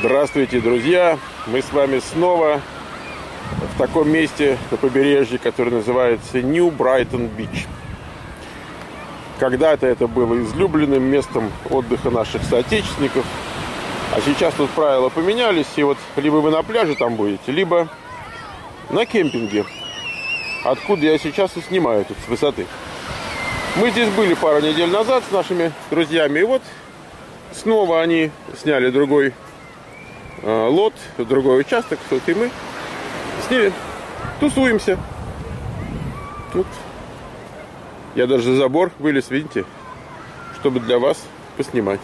Здравствуйте, друзья! Мы с вами снова в таком месте на побережье, которое называется Нью Брайтон Бич. Когда-то это было излюбленным местом отдыха наших соотечественников, а сейчас тут правила поменялись, и вот либо вы на пляже там будете, либо на кемпинге, откуда я сейчас и снимаю тут с высоты. Мы здесь были пару недель назад с нашими друзьями, и вот снова они сняли другой лот, другой участок, вот и мы с ними тусуемся. Тут я даже за забор вылез, видите, чтобы для вас поснимать.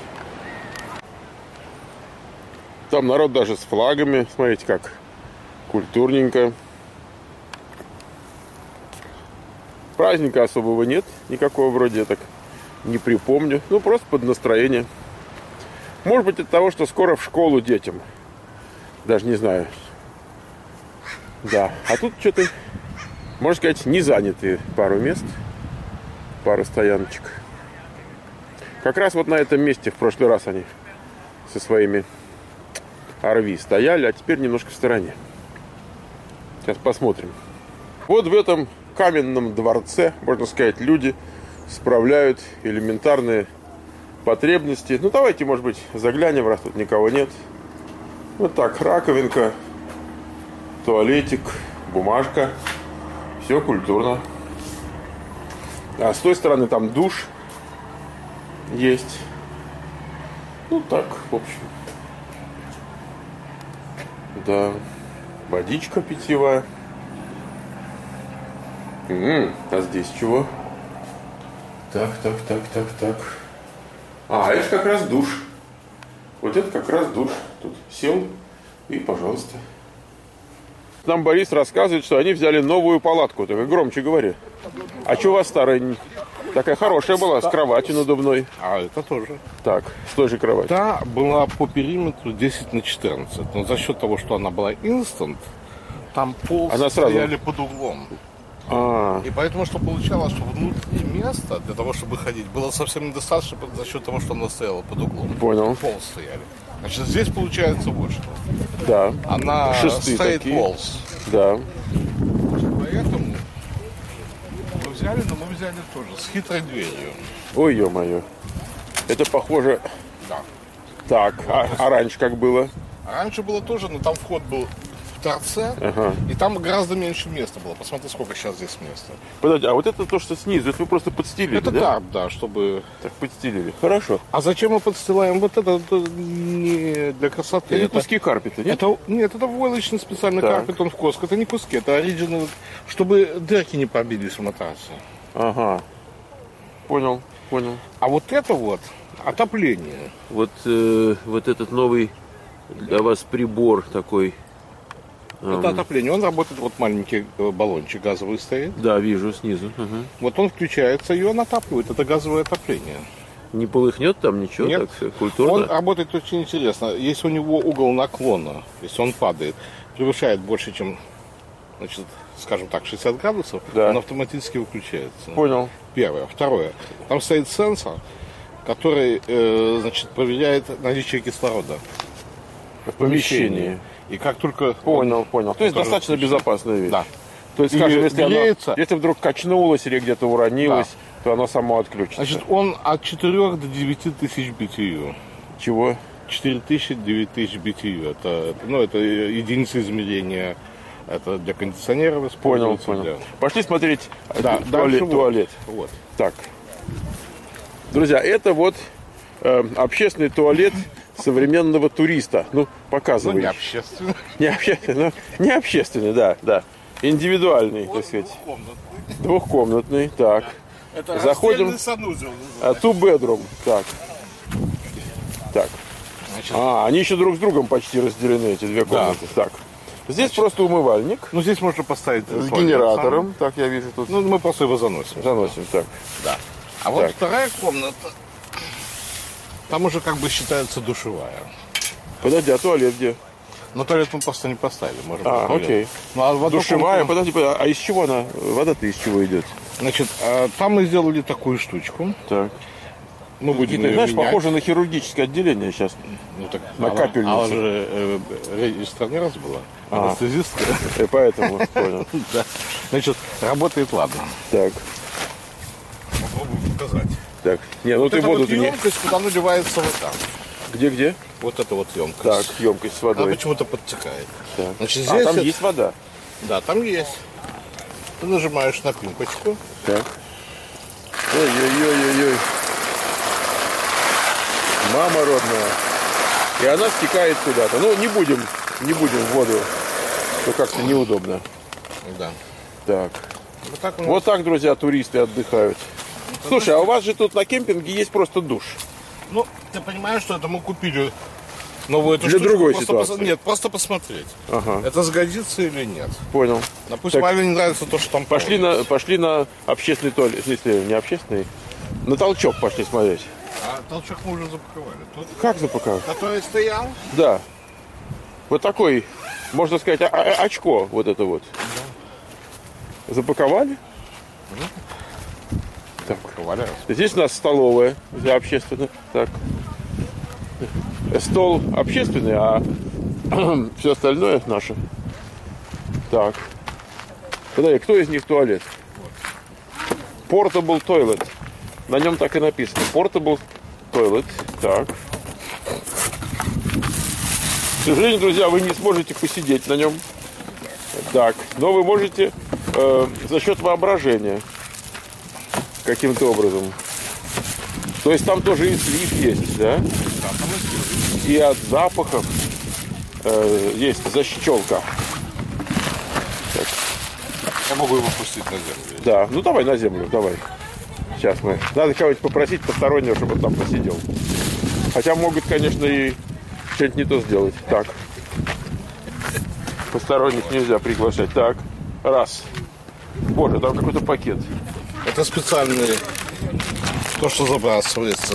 Там народ даже с флагами, смотрите, как культурненько. Праздника особого нет, никакого вроде, я так не припомню. Ну, просто под настроение. Может быть, от того, что скоро в школу детям. Даже не знаю. Да, а тут что-то, можно сказать, не занятые пару мест, пару стояночек. Как раз вот на этом месте в прошлый раз они со своими RV стояли, а теперь немножко в стороне. Сейчас посмотрим. Вот в этом каменном дворце, можно сказать, люди справляют элементарные потребности. Ну, давайте, может быть, заглянем, раз тут никого нет. Вот так, раковинка, туалетик, бумажка. Все культурно. А с той стороны там душ есть. Ну, так, в общем. Да. Водичка питьевая. А здесь чего? Так. А, это как раз душ. Вот это как раз душ. Тут сел и, пожалуйста. Нам Борис рассказывает, что они взяли новую палатку. Так громче говори. А что у вас старая? Такая хорошая была, с кроватью надувной. А это тоже. Так, с той же кроватью. Та была по периметру 10×14. Но за счет того, что она была инстант, там пол стояли под углом. И поэтому, что получалось, что внутри места для того, чтобы ходить, было совсем недостаточно за счет того, что она стояла под углом. Понял. Пол стояли. Значит, здесь получается вот что. Да. Она стоит walls. Да. Поэтому мы взяли тоже с хитрой дверью. Ой, ё-моё. Это похоже... Да. Так, а раньше как было? Раньше было тоже, но там вход был в торце, и там гораздо меньше места было. Посмотри, сколько сейчас здесь места. Подожди, а вот это то, что снизу, это вы просто подстелили, это да? Да, чтобы... Так подстелили. Хорошо. А зачем мы подстилаем вот это не для красоты? Это куски карпета, нет? Нет, это войлочный специальный карпет, он в коску. Это не куски, это оригинал, чтобы дырки не побились в матрасе. Ага. Понял. А вот это вот отопление. Вот этот новый для вас прибор такой. Это отопление. Он работает, вот маленький баллончик газовый стоит. Да, вижу снизу. Вот он включается, и он отапливает. Это газовое отопление. Не полыхнет там ничего? Нет. Так культурно? Он работает очень интересно. Если у него угол наклона, если он падает, превышает больше, чем, значит, скажем так, 60 градусов, да, он автоматически выключается. Понял. Первое. Второе. Там стоит сенсор, который, значит, проверяет наличие кислорода в помещении. И как только... Понял. То есть достаточно безопасная вещь. Да. То есть, скажем, если вдруг качнулось или где-то уронилось, то оно само отключится. Значит, он от 4 до 9 тысяч BTU. Чего? 4000, 9000 BTU. Это единица измерения. Это для кондиционеров используется. Понял. Пошли смотреть туалет. Вот. Так. Друзья, это вот общественный туалет современного туриста. Ну, показывай. Не общественный, да. Индивидуальный, так сказать. Двухкомнатный. Так. Это заходим. Санузел. Two bedroom. Так. Значит, они еще друг с другом почти разделены, эти две комнаты. Да. Так. Здесь просто умывальник. Ну, здесь можно поставить с генератором. Так, я вижу тут. Ну, мы просто его заносим. Так. Да. А вот вторая комната, там уже как бы считается душевая. Подожди, а туалет где? Но туалет мы просто не поставили. Окей. Ну, душевая, подожди, а из чего она? Вода-то из чего идет? Значит, там мы сделали такую штучку. Так. Мы будем ее знаешь, менять. похоже на хирургическое отделение сейчас. Ну, так, на капельницу. Она же регистратор раз была. Анестезистка. И поэтому, понял. Да. Значит, работает, ладно. Так. Попробую показать. Так. Не, ну вот ты воду вот емкость, куда наливается вода. Где? Вот это вот емкость. Так, емкость с водой. Она почему-то подтекает. Так. Значит, здесь там есть вода? Да, там есть. Ты нажимаешь на кнопочку. Так. Ой-ой-ой-ой-ой. Мама родная. И она стекает куда-то. Ну, не будем в воду. То как-то неудобно. Да. Так. Вот так, друзья, туристы отдыхают. Слушай, а у вас же тут на кемпинге есть просто душ. Ну, ты понимаешь, что это мы купили новую эту для штучку, другой просто ситуации. Нет, просто посмотреть. Ага. Это сгодится или нет. Понял. Допустим, маме не нравится то, что там пошли на общественный туалет. В смысле, не общественный. На толчок пошли смотреть. А толчок мы уже запаковали. Тут... Как запаковали? Который стоял? Да. Вот такой, можно сказать, очко вот это вот. Да. Запаковали? Так. Здесь у нас столовая для общественных. Так. Стол общественный, а все остальное наше. Так. Подожди, кто из них туалет? Portable toilet. На нем так и написано. Portable toilet. Так. К сожалению, друзья, вы не сможете посидеть на нем. Так. Но вы можете за счет воображения каким-то образом. То есть там тоже и слив есть, да? И от запахов есть защелка. Так. Я могу его пустить на землю. Да, ну давай на землю, давай. Сейчас мы. Надо кого-нибудь попросить постороннего, чтобы он там посидел. Хотя могут, конечно, и что-нибудь не то сделать. Так. Посторонних нельзя приглашать. Так. Раз. Боже, там какой-то пакет. Это специальный, то, что забрасывается.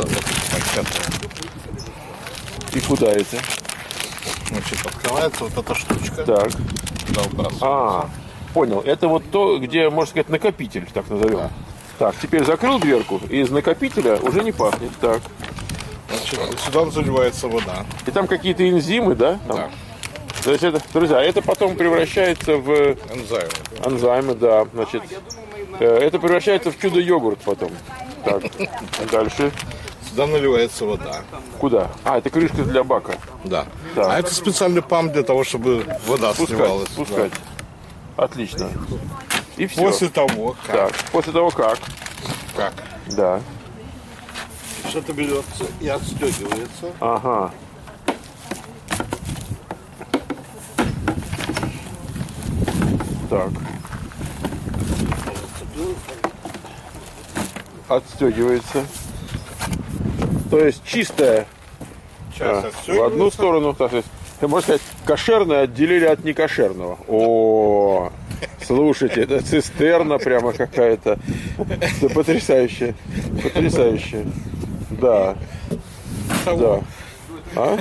И куда это? Значит, открывается вот эта штучка. Так. Да, понял. Это вот то, где, можно сказать, накопитель, так назовем. Да. Так, теперь закрыл дверку, и из накопителя уже не пахнет. Так. Значит, сюда заливается вода. И там какие-то энзимы, да? Там? Да. То есть это, друзья, это потом превращается в... Энзаймы, да. Значит, это превращается в чудо-йогурт потом. Так, дальше. Сюда наливается вода. Куда? А, это крышка для бака. Да. А это специальный памп для того, чтобы вода сливалась. Спускать. Да. Отлично. И все. После того, как. Так, после того, как. Как? Да. Что-то берется и отстегивается. Ага. Так. Отстегивается. То есть чистая в одну сторону, так сказать, можно сказать, кошерное отделили от некошерного. О, слушайте, это цистерна прямо какая-то. Это потрясающе. Потрясающе. Да. Да. А?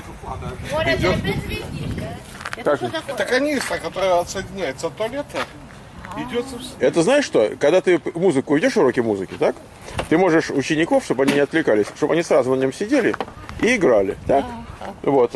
Как? Это канистра, которая отсоединяется от туалета. Идет это знаешь что? Когда ты музыку ведешь, уроки музыки, так? Ты можешь учеников, чтобы они не отвлекались, чтобы они сразу на нем сидели и играли, так? Вот.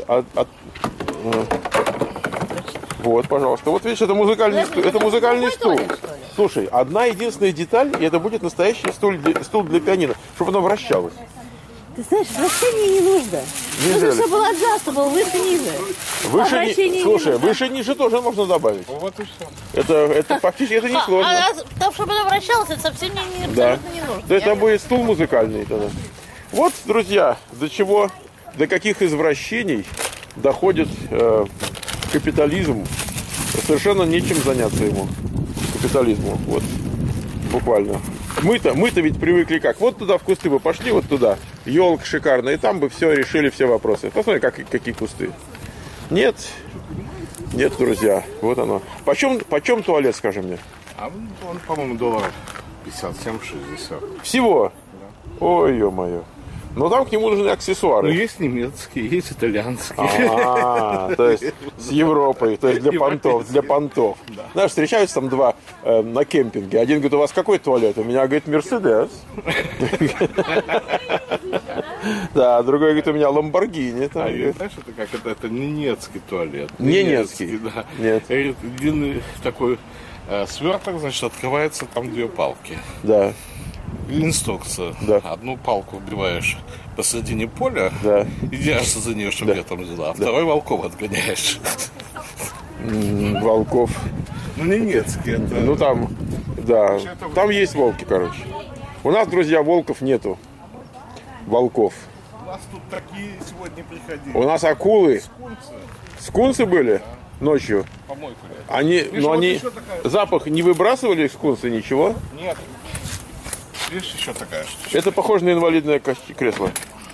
Вот, пожалуйста. Вот видишь, это музыкальный стул. Это музыкальный стул. Слушай, одна единственная деталь, и это будет настоящий стул для пианино, чтобы оно вращалось. Ты знаешь, вращение не нужно. Нужно, чтобы был аджаст, был выше-ниже. Слушай, выше-ниже тоже можно добавить. Вот и все. Это фактически это не сложно. Там, чтобы оно вращалось, это совсем абсолютно не нужно. Да, это будет стул музыкальный тогда. Вот, друзья, до каких извращений доходит капитализм. Совершенно нечем заняться ему. Капитализму. Вот. Буквально. Мы-то ведь привыкли как? Вот туда в кусты бы пошли, вот туда. Елка шикарная, и там бы все решили все вопросы. Посмотри, какие кусты. Нет, друзья. Вот оно. Почем туалет, скажи мне? А он, по-моему, долларов 57-60. Всего? Да. Ой, ё-моё. Но там к нему нужны аксессуары. Ну, есть немецкие, есть итальянские. То есть с Европой, то есть для понтов. Да. Знаешь, встречаются там два на кемпинге. Один говорит, у вас какой туалет? У меня, говорит, Мерседес. Да, другой говорит, у меня Ламборгини. Знаешь, это как это ненецкий туалет. Ненецкий? Да. Нет. Длинный такой сверток, значит, открывается, там 2 палки. Да. Инструкция. Да. Одну палку вбиваешь посредине поля, да. И держишься за нее, чтобы летом взяла, а второй волков отгоняешь. Волков. Ну, ненецкий это. Ну, там, да. Там есть волки, короче. У нас, друзья, волков нету. Волков. У нас тут такие сегодня приходили. У нас акулы. Скунсы. Скунсы были ночью? Помойку. Они, но они запах не выбрасывали скунсы, ничего? Нет. Видишь, еще такая штука. Это похоже на инвалидное кресло.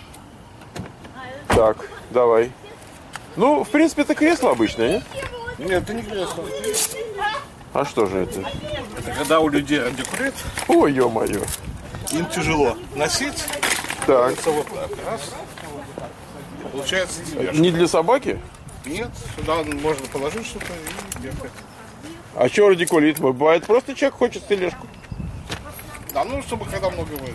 Так, давай. Ну, в принципе, это кресло обычное, нет? Нет, это не кресло. А что же это? Это когда у людей андекурит. Ой, ё-моё. Им тяжело носить. Так. Вот так. Раз. И получается тележка. Не для собаки? Нет, сюда можно положить что-то и ехать. А что радикулит? Бывает, просто человек хочет тележку. Да, ну, чтобы когда много возить.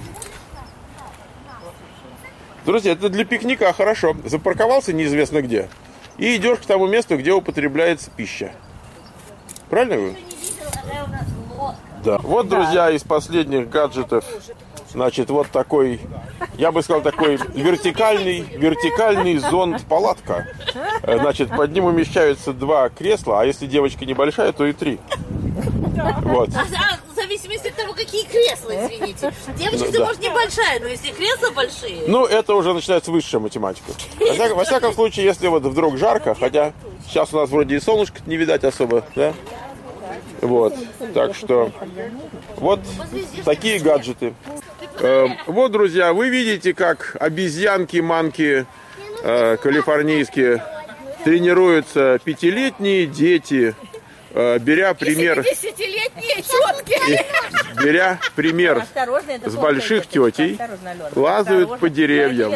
Друзья, это для пикника хорошо. Запарковался неизвестно где. И идешь к тому месту, где употребляется пища. Правильно вы? Да. Вот, друзья, из последних гаджетов, значит, вот такой, я бы сказал, такой вертикальный зонт-палатка. Значит, под ним умещаются 2 кресла, а если девочка небольшая, то и 3. Вот. В зависимости от того, какие кресла, извините. Девочка, может, небольшая, но если кресла большие... Ну, это уже начинается высшая математика. Во всяком случае, если вот вдруг жарко, хотя сейчас у нас вроде и солнышко не видать особо, да? Вот, так что вот такие гаджеты. Вот, друзья, вы видите, как обезьянки-манки калифорнийские тренируются 5-летние дети, беря пример... 10-летние четкие. Беря пример с больших тетей, лазают по деревьям.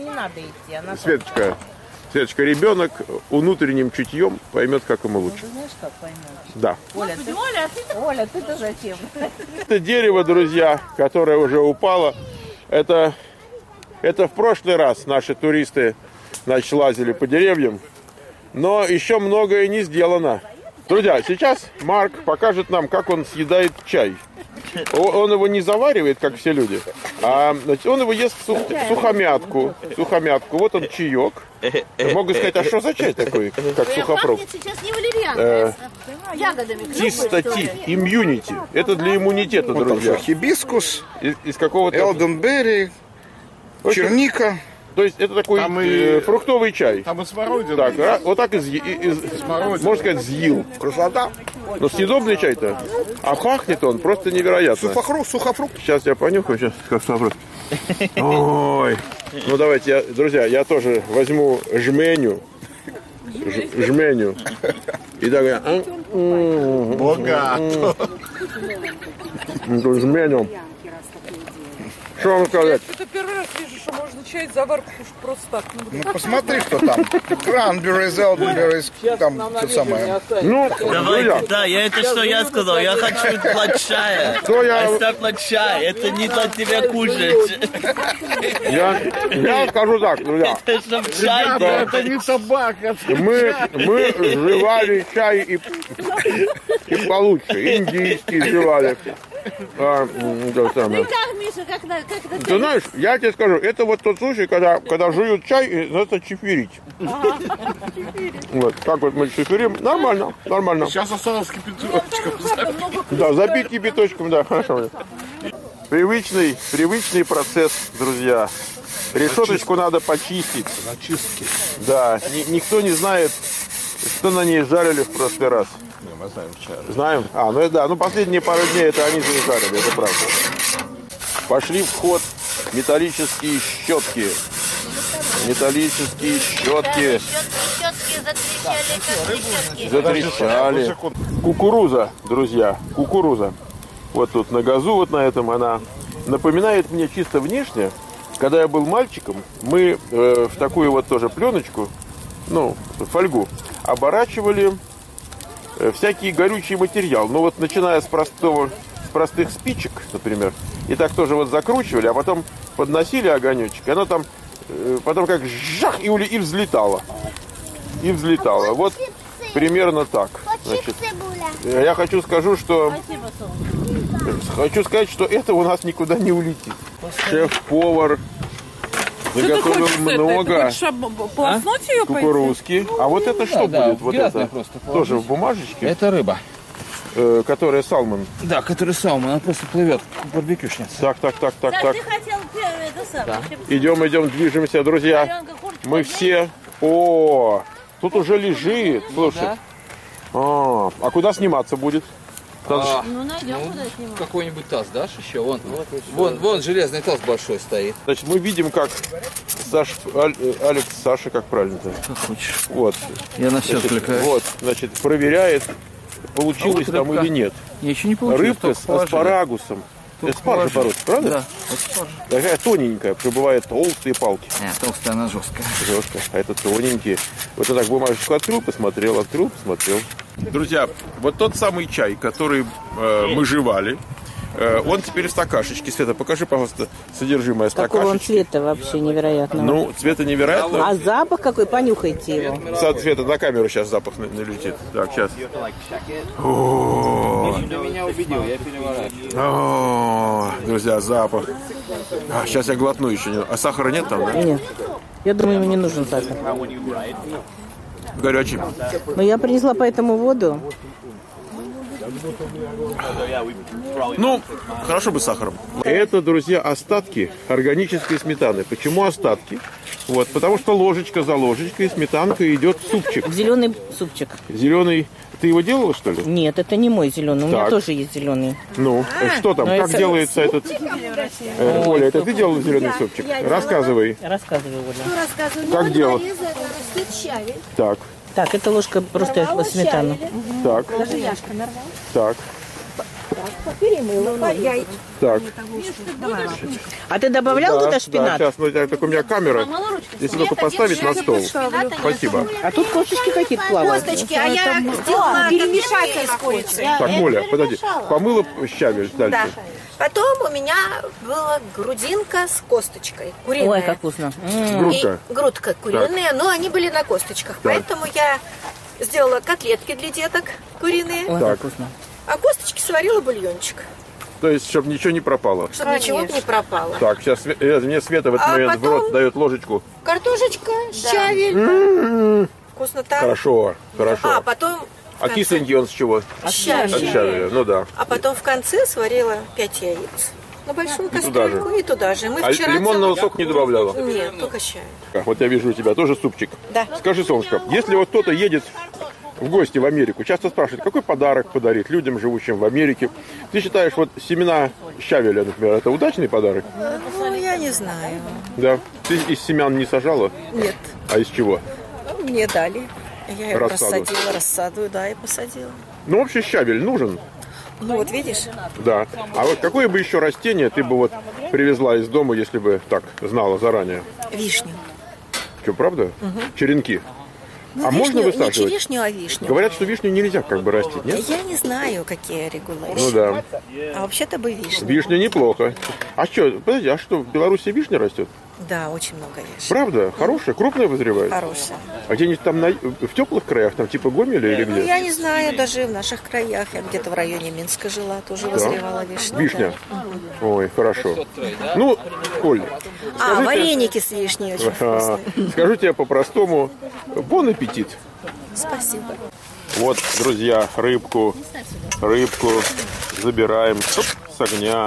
Светочка, ребенок внутренним чутьем поймет, как ему лучше. Знаешь, как поймешь? Да. Оля, ты-то зачем? Это дерево, друзья, которое уже упало, это в прошлый раз наши туристы, значит, лазили по деревьям, но еще многое не сделано. Друзья, сейчас Марк покажет нам, как он съедает чай. Он его не заваривает, как все люди, а значит, он его ест в сухомятку. Вот он чаек. Могу сказать, а что за чай такой, как сухофрукт? Пахнет сейчас не валериан, ягодами. Чистоти, имьюнити. Это для иммунитета, друзья. Хибискус, из какого-то... элденберри, черника. То есть это такой фруктовый чай. Там и смородина. Так, вот так можно сказать, съел. Красота. Но съедобный чай-то. А пахнет он просто невероятно. Сухофрукт. Сейчас я понюхаю, сейчас как вопрос. Ой. Ну давайте, друзья, я тоже возьму жменю. И так богато. Жменю. Что вам сказать? Это первый раз вижу, что можно чай заварку кушать просто так. Ну посмотри, что там. Кранберрис, элденберрис, там все самое. Ну, давайте, да, это что я сказал. Я хочу плат чая. Оставь плат чая. Это не для тебя кушать. Я скажу так, друзья. Это чтоб чай. Это не собака. Мы жевали чай и получше. Индийский жевали. Ну как, Миша, как это? Ты знаешь, я тебе скажу, это вот тот случай, когда жуют чай, и надо чифирить. Вот, как вот мы чифирим, нормально. Сейчас осталось кипяточком. Да, забить кипяточком, да, хорошо. Привычный процесс, друзья. Решеточку надо почистить. Начистки. Да, никто не знает, что на ней жарили в прошлый раз. Мы знаем чай. Знаем? Ну да, последние пару дней это они жарили, это правда. Пошли в ход металлические щетки. Щетки Затрещали. Кукуруза, друзья, кукуруза. Вот тут на газу, вот на этом она напоминает мне чисто внешне. Когда я был мальчиком, мы в такую вот тоже пленочку, фольгу, оборачивали всякий горючий материал. Ну вот начиная с простых спичек, например, и так тоже вот закручивали, а потом подносили огонечек, и оно там потом как жах, и взлетала. И взлетала. Вот примерно так. Значит, я хочу сказать, что это у нас никуда не улетит. Шеф-повар заготовил много кукурузки. А вот это что будет? Вот это тоже в бумажечке? Это рыба. Которая салмон. Да, которая салмон, она просто плывет, барбекюшница. Так. Ты хотел это самое. Идем, движемся, друзья. Мы все... О, тут уже лежит. Слушай. А куда сниматься будет? Найдем куда снимать. Какой-нибудь таз дашь еще? Вон железный таз большой стоит. Значит, мы видим, как Алекс, Саша, как правильно-то? Как хочешь. Вот. Я на все отвлекаюсь. Вот, значит, проверяет, получилось там или нет. Я еще не получилось. Рыбка с аспарагусом. Это спаржа по-русски, правда? Да, это спаржа. Такая тоненькая, бывают толстые палки. Толстая, она жесткая. Жесткая, а это тоненькие. Вот я так бумажечку открыл, посмотрел. Друзья, вот тот самый чай, который мы жевали, он теперь в стакашечке. Света, покажи, пожалуйста, содержимое стакашечки. Какого он цвета вообще невероятного? Ну, цвета невероятного. А запах какой? Понюхайте его. Света, на камеру сейчас запах налетит. Так, сейчас. Меня убедил, я переворачиваю. Друзья, запах. Сейчас я глотну еще. А сахара нет там, да? Нет. Я думаю, ему не нужен сахар. Горячий. Но я принесла поэтому воду. Ну, хорошо бы с сахаром. Это, друзья, остатки органической сметаны. Почему остатки? Вот, потому что ложечка за ложечкой сметанка идет в супчик. Зеленый супчик. Зеленый. Ты его делала, что ли? Нет, это не мой зеленый. У меня тоже есть зеленый. Ну, что там? Как делается этот... Оля, это ты делала зеленый супчик? Рассказывай. Рассказывай, Оля. Как делать? Так. Так, это ложка просто сметаны. Так. Так. Так. А ты добавлял туда шпинат? Да, сейчас, так у меня камера. Если только поставить на стол. Спасибо. А тут косточки какие-то плавают. Косточки, а я сделала перемешать из курицы. Так, Моля, подожди. Помыла щавель дальше. Потом у меня была грудинка с косточкой. Куриная. Ой, как вкусно. Грудка. Грудка куриная, но они были на косточках. Так. Поэтому я сделала котлетки для деток куриные. Ой, как вкусно. А косточки сварила бульончик. То есть, чтобы ничего не пропало. Чтобы ничего не пропало. Так, сейчас мне Света в этот момент в рот дает ложечку. Картошечка, щавель. Вкуснота. Хорошо. А потом... А кисленький он с чего? Щавель. От щавеля, ну да. А потом в конце сварила 5 яиц. На большую кастрюльку и туда же. Мы вчера лимонного сока не добавляла? Нет, только чай. Вот я вижу у тебя тоже супчик. Да. Скажи, солнышко, если вот кто-то едет в гости в Америку, часто спрашивают, какой подарок подарить людям, живущим в Америке. Ты считаешь, вот семена щавеля, например, это удачный подарок? Ну, я не знаю. Да. Ты из семян не сажала? Нет. А из чего? Мне дали. Я ее Рассаду. рассаду, да, и посадила. Ну, вообще щавель нужен. Ну, вот видишь? Да. А вот какое бы еще растение ты бы вот привезла из дома, если бы так знала заранее? Вишню. Что, правда? Угу. Черенки. Ну, а вишню, можно высаживать? Не черешню, а вишню. Говорят, что вишню нельзя как бы растить, нет? Я не знаю, какие регуляции. Ну да. А вообще-то бы вишня. Вишня неплохо. А что, подожди, а что, в Беларуси вишня растет? Да, очень много вишни. Правда? Хорошая? Крупная вызревает? Хорошая. А где-нибудь там в теплых краях, там типа Гомеля или где? Ну, я не знаю, даже в наших краях. Я где-то в районе Минска жила, тоже вызревала вишня. Вишня? Да. Ой, хорошо. Ну, Оль, вареники с вишней очень вкусные. Скажу тебе по-простому, бон аппетит. Спасибо. Вот, друзья, рыбку забираем, оп, с огня,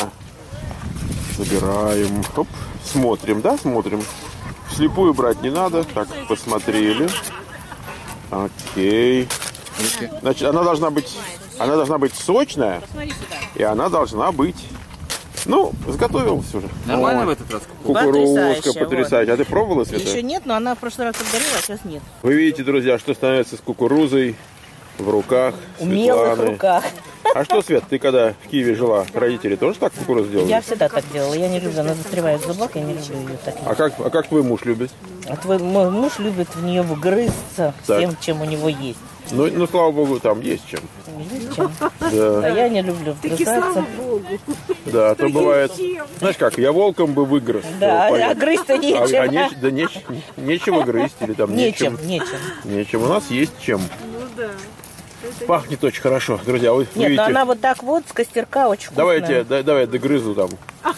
забираем, оп, смотрим, да, смотрим. Вслепую брать не надо, так, посмотрели. Окей. Значит, она должна быть сочная, и она должна быть... Ну, сготовилась уже. Нормально в этот раз? Кукурузка потрясающая. А ты пробовала, Света? Еще нет, но она в прошлый раз отгорела, а сейчас нет. Вы видите, друзья, что становится с кукурузой в руках Умелых Светланы. руках. А что, Свет, ты когда в Киеве жила, родители тоже так кукурузу делали? Я всегда так делала. Я не люблю, она застревает в зубах, я не люблю ее так. А как твой муж любит? Мой муж любит в нее вгрызться всем, чем у него есть. Ну, слава богу, там есть чем. Есть чем. Да. А я не люблю вгрызаться. Да, то бывает. Знаешь как, я волком бы выгрыз. Да, а грызть-то нечем. Нечего грызть или там Нечем. Нечем. У нас есть чем. Ну да. Пахнет очень хорошо, друзья. Вы Нет, видите. но она вот так вот с костерка очень вкусная. Давай я догрызу там.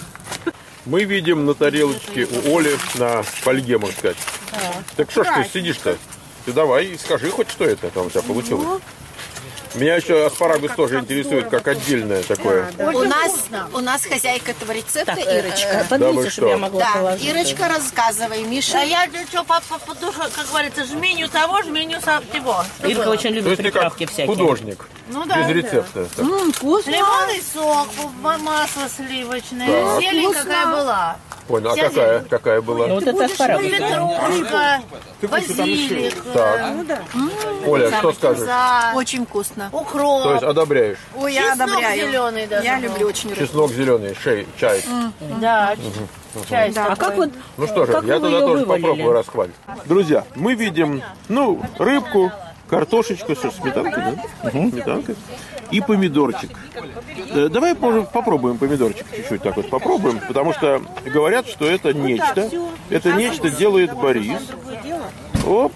Мы видим на тарелочке у Оли на фольге, можно сказать. Так что ж ты сидишь-то? Ты давай скажи хоть, что это там у тебя получилось. Меня еще аспарагус тоже интересует, как отдельное такое. У нас хозяйка этого рецепта Ирочка. Подвиньте, чтобы я могла Да, положить. Ирочка, рассказывай, Миша. А я что, по душе, как говорится, жменю того, жменю того. Ирка очень То любит есть ты как приправки всякие. художник, Ну да. без рецепта. Вкусно. Лимонный сок, масло сливочное, зелень какая была. Понял, а какая была? Ну вот это аспарагус. Петрушка, базилик, Так. Оля, что скажешь? Очень вкусно. укроп, То есть одобряешь? Ой, я чеснок одобряю. зеленый даже. Я был. люблю очень рыбу. Чеснок зеленый, чай. Да, чай А как вот, Ну что же, как я вы тогда ее тоже вывалили? попробую расхвалить. Друзья, мы видим, рыбку, картошечку, что, сметанкой, да? Сметанкой. И помидорчик. Давай попробуем помидорчик чуть-чуть так вот попробуем, потому что говорят, что это нечто. Это нечто делает Борис. Оп,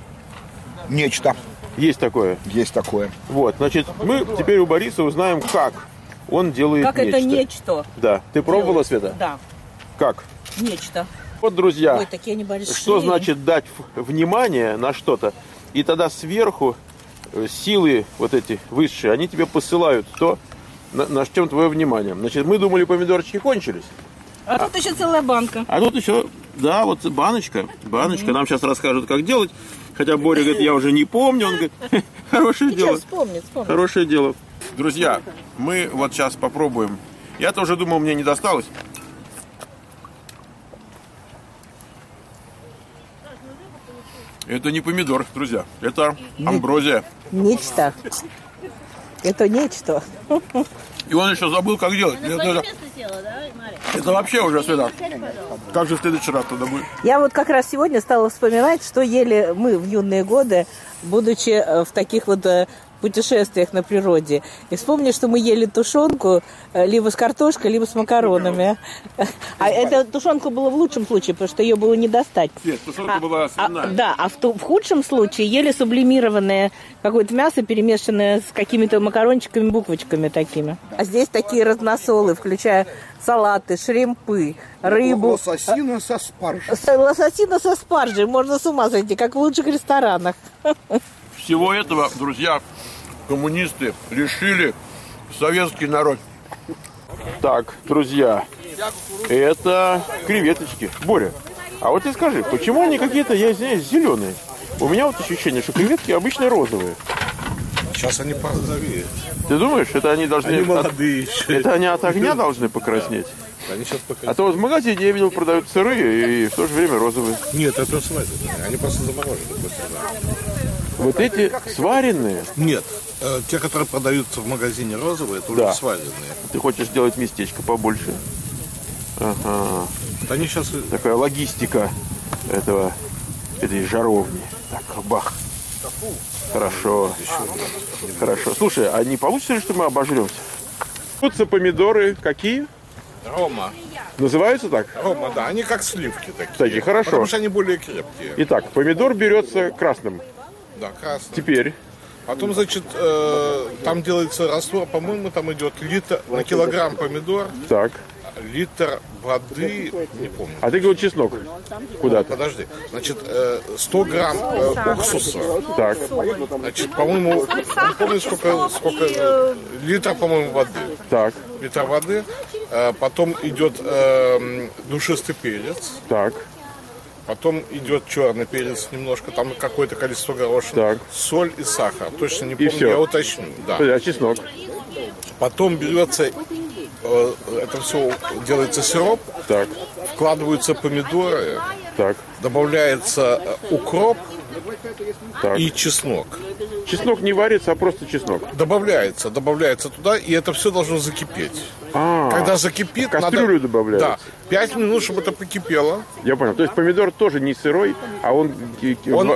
Нечто. есть такое. Есть такое. Вот, значит, мы теперь у Бориса узнаем, как он делает Как нечто. это нечто? Да. Ты пробовала, Света? Да, Как? нечто. Вот, друзья, Ой, такие они большие. что значит дать внимание на что-то, и тогда сверху силы вот эти высшие, они тебе посылают то, на чем твое внимание. Значит, мы думали, помидорчики кончились. А тут еще целая банка. А тут еще, да, вот баночка. Нам сейчас расскажут, как делать. Хотя Боря говорит, я уже не помню. Он говорит, хорошее дело. Вспомнит. Хорошее дело. Друзья, мы вот сейчас попробуем. Я тоже думал, мне не досталось. Это не помидор, друзья. Это амброзия. Нечто. Это нечто. И он еще забыл, как делать. Это вообще уже, Света. Как же в следующий раз тогда будет? Я вот как раз сегодня стала вспоминать, что ели мы в юные годы, будучи в таких вот путешествиях на природе. И вспомни, что мы ели тушенку либо с картошкой, либо с макаронами. А эта тушенка была в лучшем случае, потому что ее было не достать. Нет, тушенка была свиная. Да, а в худшем случае ели сублимированное какое-то мясо, перемешанное с какими-то макарончиками, буквочками такими. А здесь такие разносолы, включая салаты, шримпы, рыбу. Лососина со спаржей. Лососина со спаржей. Можно с ума сойти, как в лучших ресторанах. Всего этого, друзья, коммунисты лишили советский народ. Так, друзья, это креветочки. Боря, а вот ты скажи, почему они какие-то, я извиняюсь, зеленые? У меня вот ощущение, что креветки обычно розовые. Сейчас они порозовеют. Ты думаешь, это они должны... Они молодые еще. Это они от огня должны покраснеть? Они сейчас пока... А то вот в магазине я видел, продают сырые и в то же время розовые. Нет, это сваренные. Они просто заморожены после этого. Вот эти сваренные? Нет, те, которые продаются в магазине розовые, это уже сваренные. Ты хочешь сделать местечко побольше? Ага. Они сейчас... Такая логистика этой жаровни. Так, бах. Хорошо. Хорошо. Слушай, а не получится ли, что мы обожремся? Тут помидоры какие? Рома. Называются так? Рома, да. Они как сливки такие. Кстати, хорошо. Потому что они более крепкие. Итак, помидор берется красным. Да, красный. Теперь? Потом, значит, там делается раствор, по-моему, там идет литр на килограмм помидор. Так. Литр воды, не помню. А ты говорил чеснок куда-то? Подожди. Значит, 100 грамм уксуса. Так. Значит, по-моему, не помню, сколько литр, по-моему, воды. Так. Литр воды. Потом идет душистый перец. Так. Потом идет черный перец немножко, там какое-то количество горошин. Так. Соль и сахар. Точно не помню, все. я уточню. Да. А чеснок? Потом берется, это все делается сироп, так. Вкладываются помидоры, так. Добавляется укроп так. и чеснок. Чеснок не варится, а просто чеснок? Добавляется туда, и это все должно закипеть. Когда закипит, кастрюлю добавляется? Да, 5 минут, чтобы это покипело. Я понял. То есть помидор тоже не сырой, а он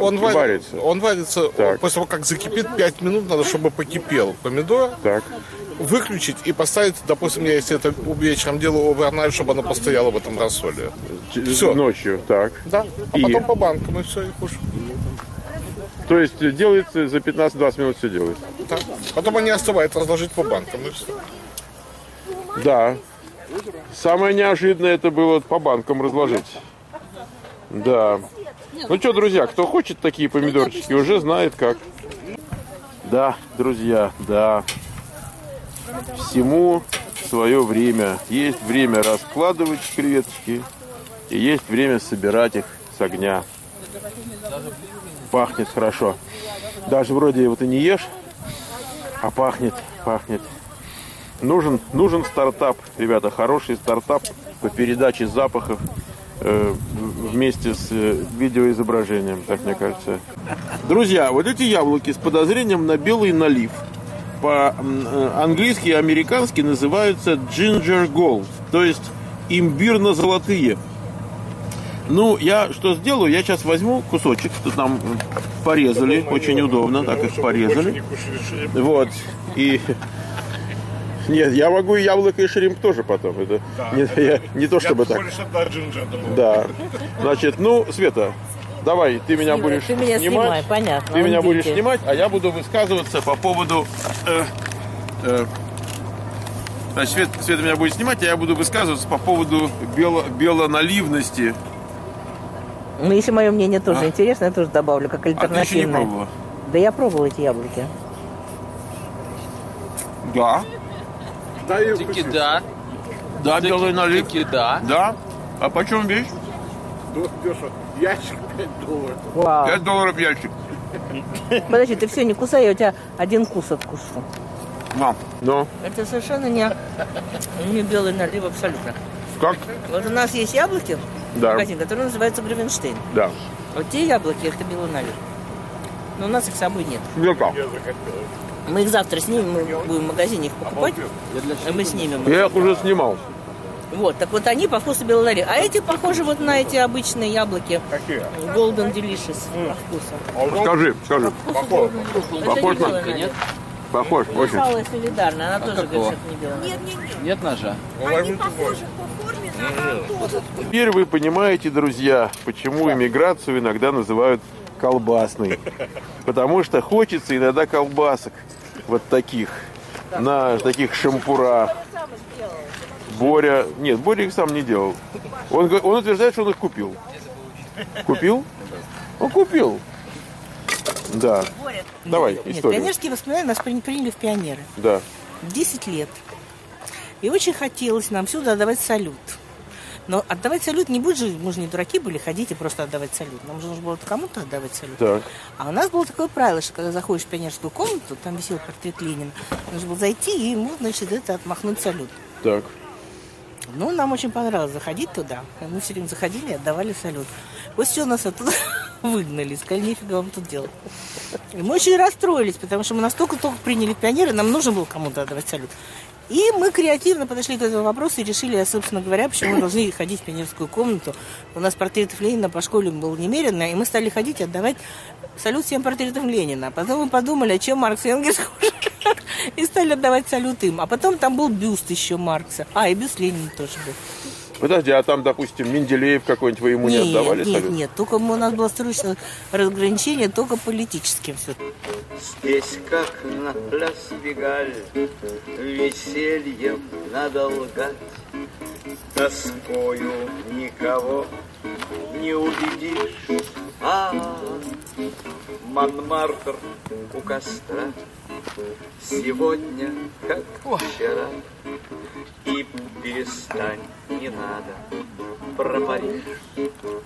варится? Он варится, после того, как закипит, 5 минут надо, чтобы покипел помидор. Так. выключить и поставить, допустим, я если это вечером делаю овернайт, чтобы она постояла в этом рассоле. Все. Ночью, так. Да, а потом по банкам и все, и кушаю. То есть делается за 15-20 минут все делается? Да. Потом они остывают, разложить по банкам и все. Да. Самое неожиданное это было по банкам разложить. Да. Ну что, друзья, кто хочет такие помидорчики, уже знает как. Да, друзья, да. Всему свое время. Есть время раскладывать креветочки, и есть время собирать их с огня. Пахнет хорошо. Даже вроде вот и не ешь, а пахнет. Нужен стартап, ребята, хороший стартап по передаче запахов вместе с видеоизображением, так мне кажется. Друзья, вот эти яблоки с подозрением на белый налив по-английски и американски называются ginger gold, то есть имбирно-золотые. Ну, я что сделаю? Я сейчас возьму кусочек, тут нам порезали, очень удобно, так их порезали. Вот, и... Нет, я могу и яблоко, и шримп тоже потом. Это да, не то, чтобы так. Да. Значит, ну, Света, давай, ты меня будешь снимать. Снимай, понятно. Ты меня будешь снимать, а я буду высказываться по поводу... Значит, Света меня будет снимать, а я буду высказываться по поводу белоналивности. Ну, если мое мнение тоже интересно, я тоже добавлю, как альтернативное. А ты еще не пробовала? Да я пробовала эти яблоки. Да. Таки да. Да, белый налив. Таки да. Да. А почем вещь? Ящик $5. Вау. $5 ящик. Подожди, ты все не кусай, я у тебя один кус откушу. Но. Это совершенно не белый налив абсолютно. Как? Вот у нас есть яблоки, Да. магазин, который называется Гравенштейн. Да. Вот те яблоки, это белый налив. Но у нас их с собой нет. Ну как? Мы их завтра снимем, мы будем в магазине их покупать, а мы снимем. Я их уже снимал. Вот, так вот они по вкусу белый налив. А эти похожи вот на эти обычные яблоки. Какие? Golden Delicious по вкусу. Скажи. Похож. Похож Это не на... белый налив. Похож, очень. Салая солидарная, она тоже говорит, что это не белый налив. Нет ножа? Они похожи по форме на тоже. Теперь вы понимаете, друзья, почему иммиграцию иногда называют колбасной. Потому что хочется иногда колбасок вот таких, на таких шампурах. Боря... Нет, Боря их сам не делал. Он утверждает, что он их купил. Купил? Он купил. Да. Давай, Нет, историю. пионерские воспоминания нас приняли в пионеры. Да. 10 лет. И очень хотелось нам всюду отдавать салют. Но отдавать салют не будет же, мы же не дураки были, ходить и просто отдавать салют. Нам же нужно было кому-то отдавать салют. Так. А у нас было такое правило, что когда заходишь в пионерскую комнату, там висел портрет Ленина, нужно было зайти и ему, значит, это отмахнуть салют. Так. Ну, нам очень понравилось заходить туда. Мы все время заходили и отдавали салют. Вот все, нас оттуда выгнали, сказали, нифига вам тут делать. И мы очень расстроились, потому что мы настолько только приняли пионеры, нам нужно было кому-то отдавать салют. И мы креативно подошли к этому вопросу и решили, собственно говоря, почему мы должны ходить в пионерскую комнату. У нас портретов Ленина по школе было немерено, и мы стали ходить и отдавать салют всем портретам Ленина. Потом мы подумали, а чем Маркс и Энгельс хуже, и стали отдавать салют им. А потом там был бюст еще Маркса. И бюст Ленина тоже был. Подожди, а там, допустим, Менделеев какой-нибудь, вы ему не отдавали салют? Нет, только у нас было строгое разграничение только политическим все. Здесь, как на пляс Бегаль, весельем надо лгать, тоскою никого не убедишь. Монмартр у костра, сегодня, как вчера, и перестань, не надо про Париж